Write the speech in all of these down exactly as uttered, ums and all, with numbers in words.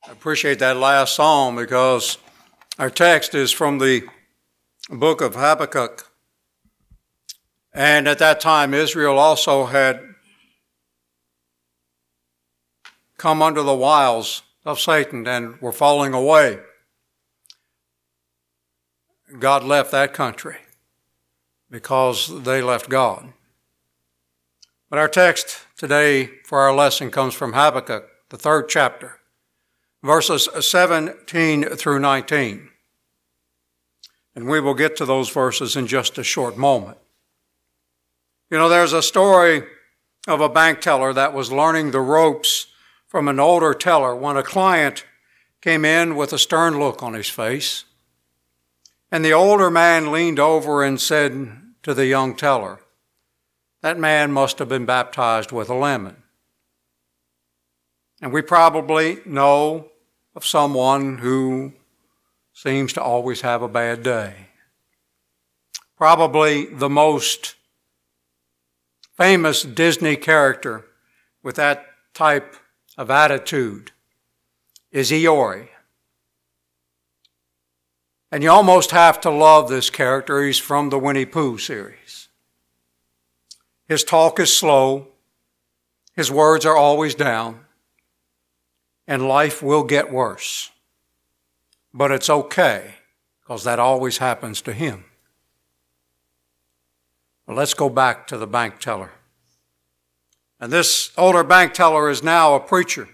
I appreciate that last psalm because our text is from the book of Habakkuk. And at that time, Israel also had come under the wiles of Satan and were falling away. God left that country because they left God. But our text today for our lesson comes from Habakkuk, the third chapter, verses seventeen through nineteen. And we will get to those verses in just a short moment. You know, there's a story of a bank teller that was learning the ropes from an older teller when a client came in with a stern look on his face. And the older man leaned over and said to the young teller, "That man must have been baptized with a lemon." And we probably know of someone who seems to always have a bad day. Probably the most famous Disney character with that type of attitude is Eeyore. And you almost have to love this character. He's from the Winnie Pooh series. His talk is slow. His words are always down. And life will get worse. But it's okay, because that always happens to him. Well, let's go back to the bank teller. And this older bank teller is now a preacher.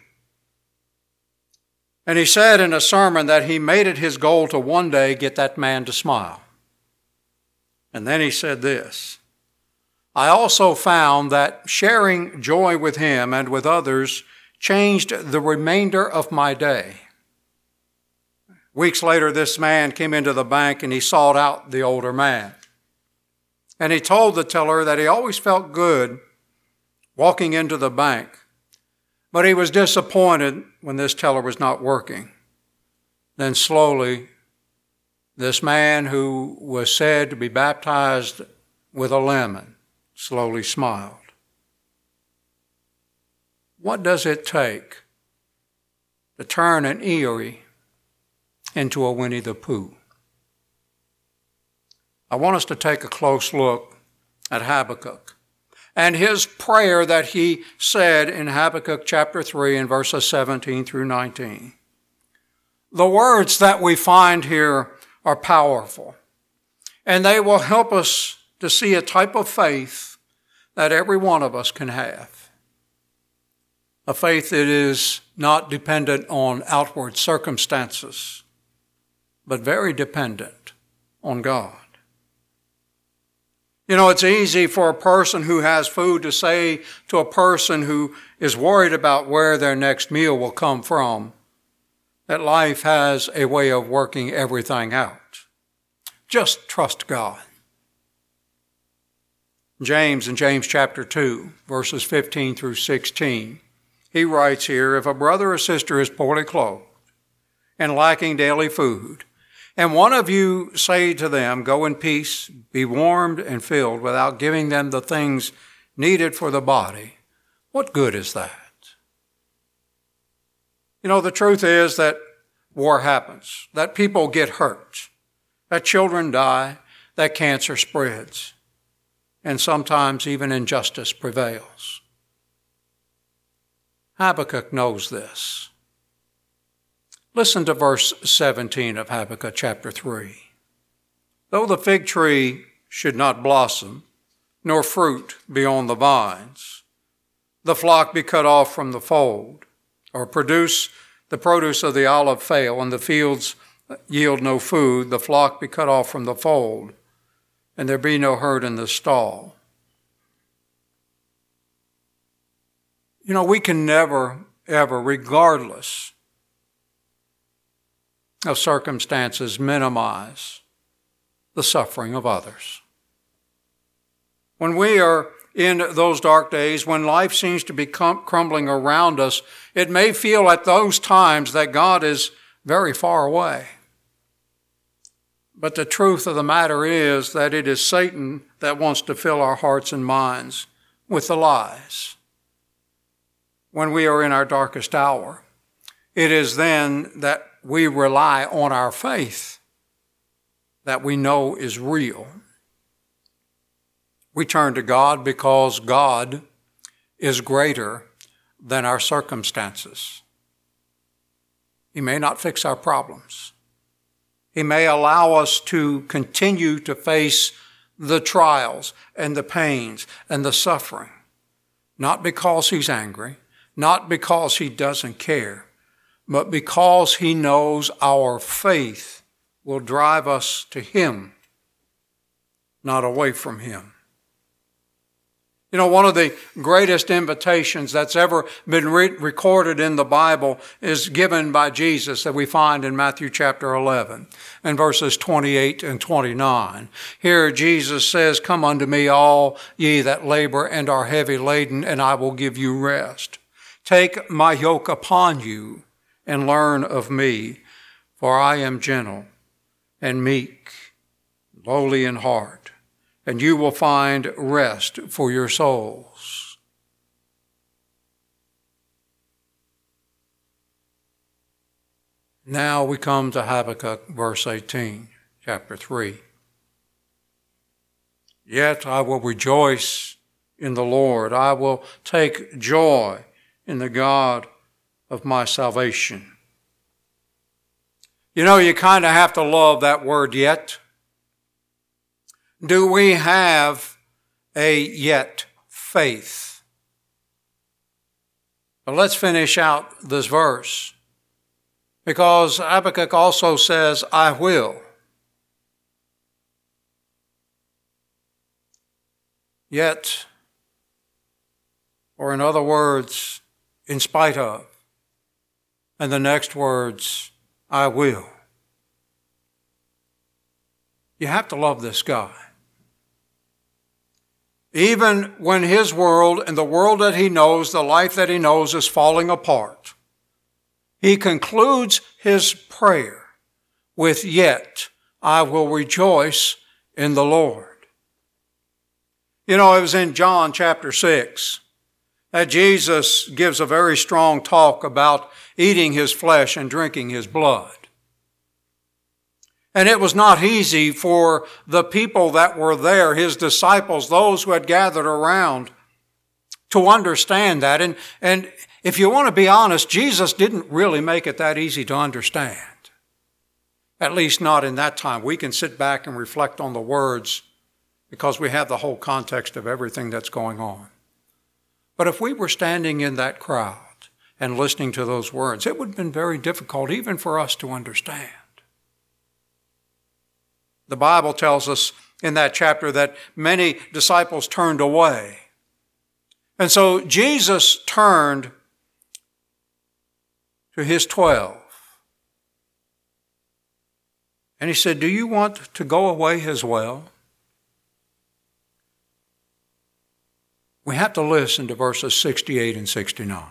And he said in a sermon that he made it his goal to one day get that man to smile. And then he said this, "I also found that sharing joy with him and with others changed the remainder of my day." Weeks later, this man came into the bank and he sought out the older man. And he told the teller that he always felt good walking into the bank, but he was disappointed when this teller was not working. Then slowly, this man who was said to be baptized with a lemon slowly smiled. What does it take to turn an Eeyore into a Winnie the Pooh? I want us to take a close look at Habakkuk and his prayer that he said in Habakkuk chapter three and verses seventeen through nineteen. The words that we find here are powerful, and they will help us to see a type of faith that every one of us can have. A faith that is not dependent on outward circumstances, but very dependent on God. You know, it's easy for a person who has food to say to a person who is worried about where their next meal will come from, that life has a way of working everything out. Just trust God. James in James chapter two, verses fifteen through sixteen, he writes here, "If a brother or sister is poorly clothed and lacking daily food, and one of you say to them, 'Go in peace, be warmed and filled,' without giving them the things needed for the body, what good is that?" You know, the truth is that war happens, that people get hurt, that children die, that cancer spreads, and sometimes even injustice prevails. Habakkuk knows this. Listen to verse seventeen of Habakkuk chapter three. "Though the fig tree should not blossom, nor fruit be on the vines, the flock be cut off from the fold, or produce the produce of the olive fail, and the fields yield no food, the flock be cut off from the fold, and there be no herd in the stall." You know, we can never, ever, regardless of circumstances, minimize the suffering of others. When we are in those dark days, when life seems to be crumbling around us, it may feel at those times that God is very far away. But the truth of the matter is that it is Satan that wants to fill our hearts and minds with the lies when we are in our darkest hour. it is then that we rely on our faith that we know is real. We turn to God because God is greater than our circumstances. He may not fix our problems. He may allow us to continue to face the trials and the pains and the suffering, not because he's angry, not because he doesn't care, but because he knows our faith will drive us to him, not away from him. You know, one of the greatest invitations that's ever been re- recorded in the Bible is given by Jesus that we find in Matthew chapter eleven and verses twenty-eight and twenty-nine. Here Jesus says, "Come unto me, all ye that labor and are heavy laden, and I will give you rest. Take my yoke upon you and learn of me, for I am gentle and meek, lowly in heart, and you will find rest for your souls." Now we come to Habakkuk, verse eighteen, chapter three. "Yet I will rejoice in the Lord. I will take joy in the God of my salvation." You know, you kind of have to love that word "yet." Do we have a yet faith? But let's finish out this verse, because Habakkuk also says, "I will." Yet, or in other words, in spite of. And the next words, "I will." You have to love this guy. Even when his world and the world that he knows, the life that he knows, is falling apart, he concludes his prayer with, "Yet I will rejoice in the Lord." You know, it was in John chapter six that Jesus gives a very strong talk about eating his flesh and drinking his blood. And it was not easy for the people that were there, his disciples, those who had gathered around, to understand that. And, and if you want to be honest, Jesus didn't really make it that easy to understand. At least not in that time. We can sit back and reflect on the words because we have the whole context of everything that's going on. But if we were standing in that crowd and listening to those words, it would have been very difficult even for us to understand. The Bible tells us in that chapter that many disciples turned away. And so Jesus turned to his twelve. And he said, "Do you want to go away as well?" We have to listen to verses sixty-eight and sixty-nine.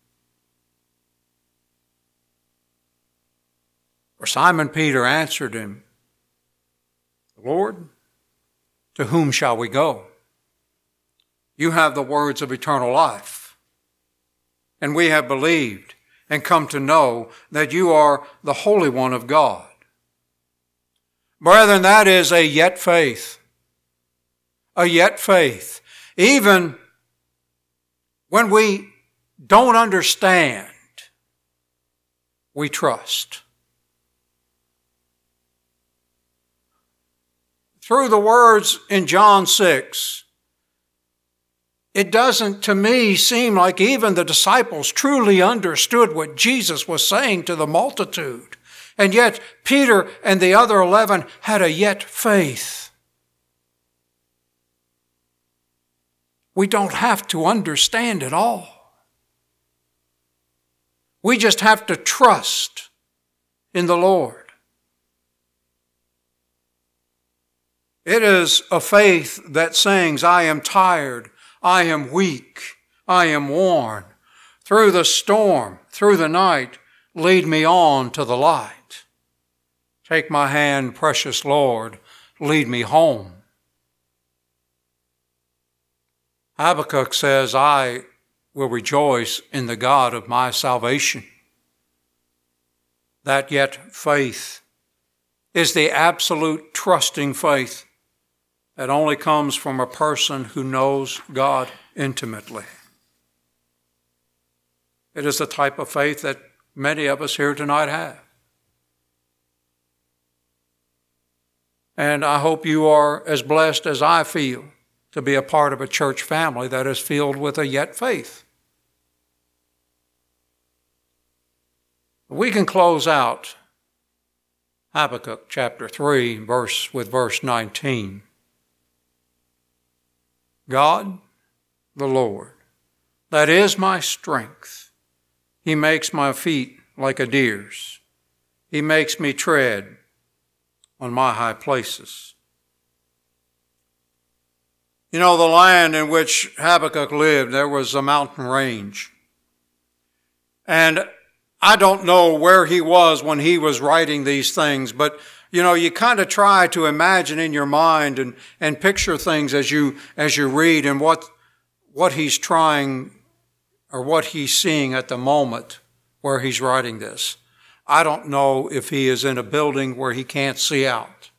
For Simon Peter answered him, "Lord, to whom shall we go? You have the words of eternal life, and we have believed and come to know that you are the Holy One of God." Brethren, that is a yet faith. A yet faith. Even when we don't understand, we trust. Through the words in John six, it doesn't, to me, seem like even the disciples truly understood what Jesus was saying to the multitude. And yet, Peter and the other eleven had a yet faith. We don't have to understand it all. We just have to trust in the Lord. It is a faith that sings, "I am tired, I am weak, I am worn. Through the storm, through the night, lead me on to the light. Take my hand, precious Lord, lead me home." Habakkuk says, "I will rejoice in the God of my salvation." that yet faith is the absolute trusting faith that only comes from a person who knows God intimately. It is the type of faith that many of us here tonight have. And I hope you are as blessed as I feel to be a part of a church family that is filled with a yet faith. We can close out Habakkuk chapter three verse with verse nineteen. God, the Lord, that is my strength. He makes my feet like a deer's. He makes me tread on my high places. You know, the land in which Habakkuk lived, there was a mountain range. And I don't know where he was when he was writing these things, but you know, you kind of try to imagine in your mind and, and picture things as you as you read and what what he's trying or what he's seeing at the moment where he's writing this. I don't know if he is in a building where he can't see out.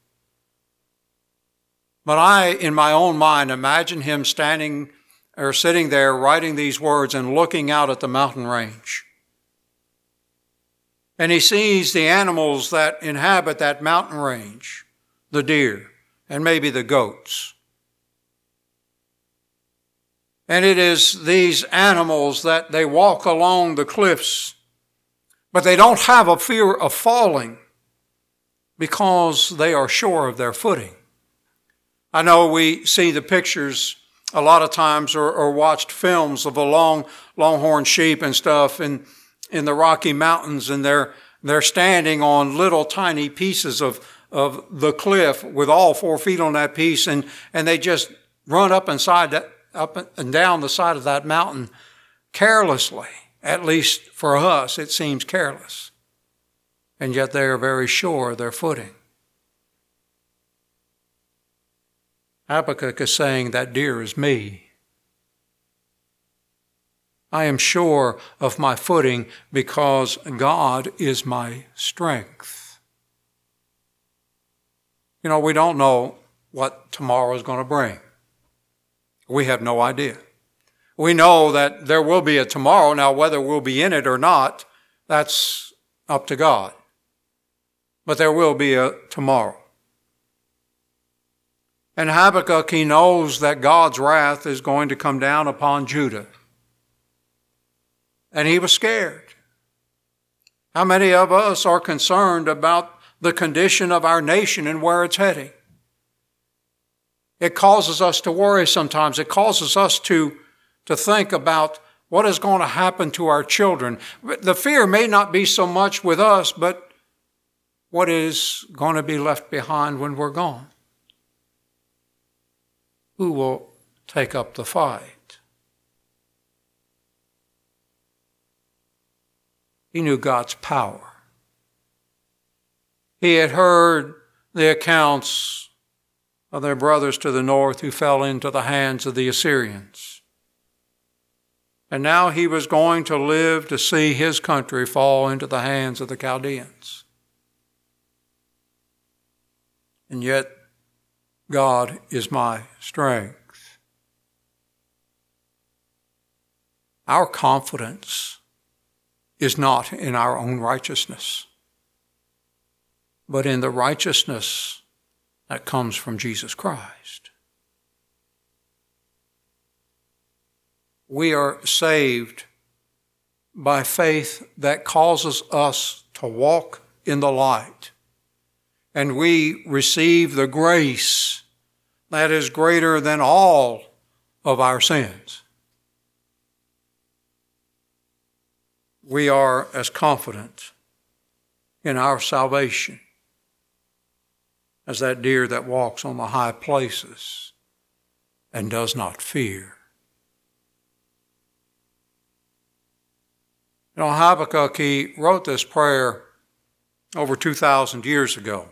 But I, in my own mind, imagine him standing or sitting there writing these words and looking out at the mountain range. And he sees the animals that inhabit that mountain range, the deer, and maybe the goats. And it is these animals that they walk along the cliffs, but they don't have a fear of falling because they are sure of their footing. I know we see the pictures a lot of times or, or watched films of a long, longhorn sheep and stuff and in the Rocky Mountains, and they're they're standing on little tiny pieces of, of the cliff with all four feet on that piece, and, and they just run up inside that up and down the side of that mountain carelessly. At least for us, it seems careless. And yet they are very sure of their footing. Habakkuk is saying that deer is me. I am sure of my footing because God is my strength. You know, we don't know what tomorrow is going to bring. We have no idea. We know that there will be a tomorrow. Now, whether we'll be in it or not, that's up to God. But there will be a tomorrow. And Habakkuk, he knows that God's wrath is going to come down upon Judah. And he was scared. How many of us are concerned about the condition of our nation and where it's heading? It causes us to worry sometimes. It causes us to, to think about what is going to happen to our children. The fear may not be so much with us, but what is going to be left behind when we're gone? Who will take up the fight? He knew God's power. He had heard the accounts of their brothers to the north who fell into the hands of the Assyrians. And now he was going to live to see his country fall into the hands of the Chaldeans. And yet, God is my strength. Our confidence is not in our own righteousness, but in the righteousness that comes from Jesus Christ. We are saved by faith that causes us to walk in the light, and we receive the grace that is greater than all of our sins. We are as confident in our salvation as that deer that walks on the high places and does not fear. You know, Habakkuk, he wrote this prayer over two thousand years ago.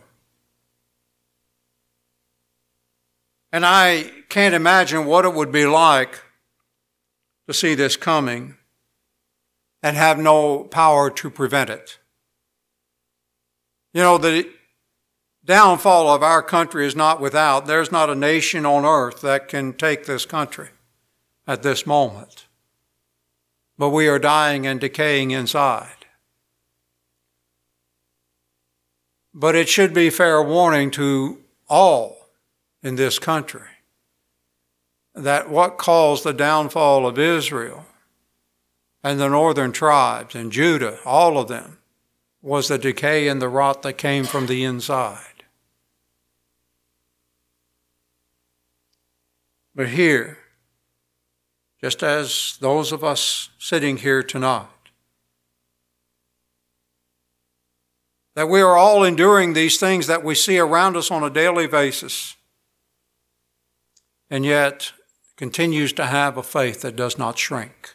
And I can't imagine what it would be like to see this coming and have no power to prevent it. You know, the downfall of our country is not without. There's not a nation on earth that can take this country at this moment. But we are dying and decaying inside. But it should be fair warning to all in this country that what caused the downfall of Israel and the northern tribes and Judah, all of them, was the decay and the rot that came from the inside. But here, just as those of us sitting here tonight, that we are all enduring these things that we see around us on a daily basis, and yet continues to have a faith that does not shrink.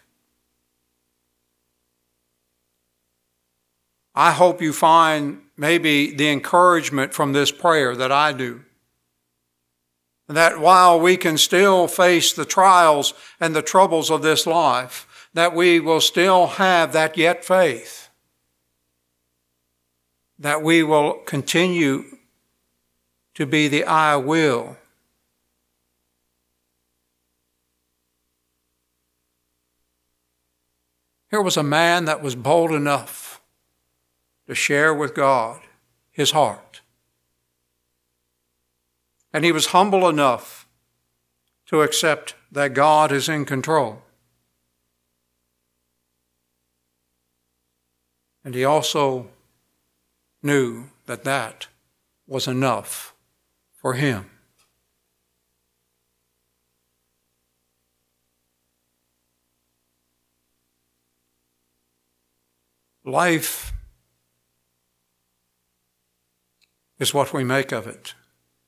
I hope you find maybe the encouragement from this prayer that I do, that while we can still face the trials and the troubles of this life, that we will still have that yet faith, that we will continue to be the I will. Here was a man that was bold enough to share with God his heart. And he was humble enough to accept that God is in control. And he also knew that that was enough for him. Life is what we make of it.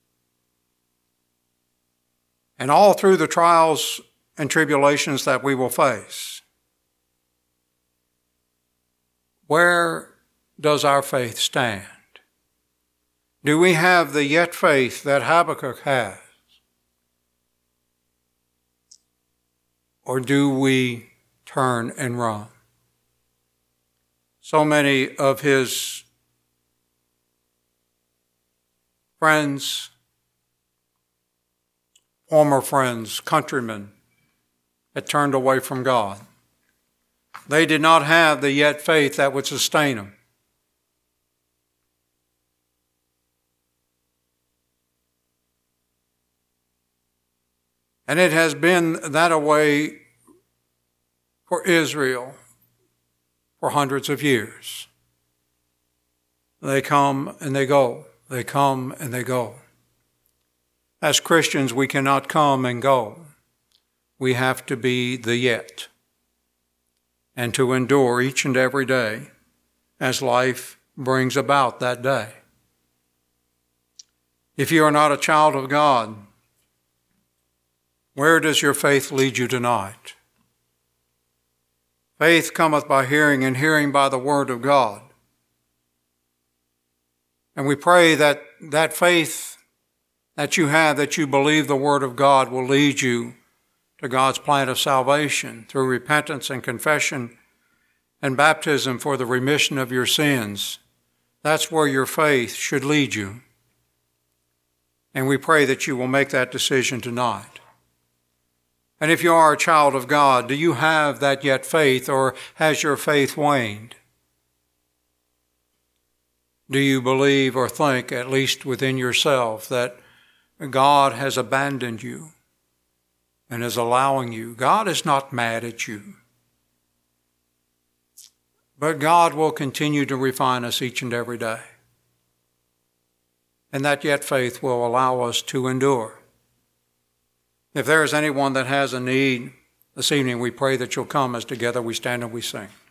And all through the trials and tribulations that we will face, where does our faith stand? Do we have the yet faith that Habakkuk has? Or do we turn and run? So many of his friends, former friends, countrymen, had turned away from God. They did not have the yet faith that would sustain them. And it has been that way for Israel for hundreds of years. They come and they go. They come and they go. As Christians, we cannot come and go. We have to be the yet, and to endure each and every day as life brings about that day. If you are not a child of God, where does your faith lead you tonight? Faith cometh by hearing, and hearing by the word of God. And we pray that that faith that you have, that you believe the word of God, will lead you to God's plan of salvation through repentance and confession and baptism for the remission of your sins. That's where your faith should lead you. And we pray that you will make that decision tonight. And if you are a child of God, do you have that yet faith, or has your faith waned? Do you believe or think, at least within yourself, that God has abandoned you and is allowing you? God is not mad at you. But God will continue to refine us each and every day. And that yet faith will allow us to endure. If there is anyone that has a need this evening, we pray that you'll come as together we stand and we sing.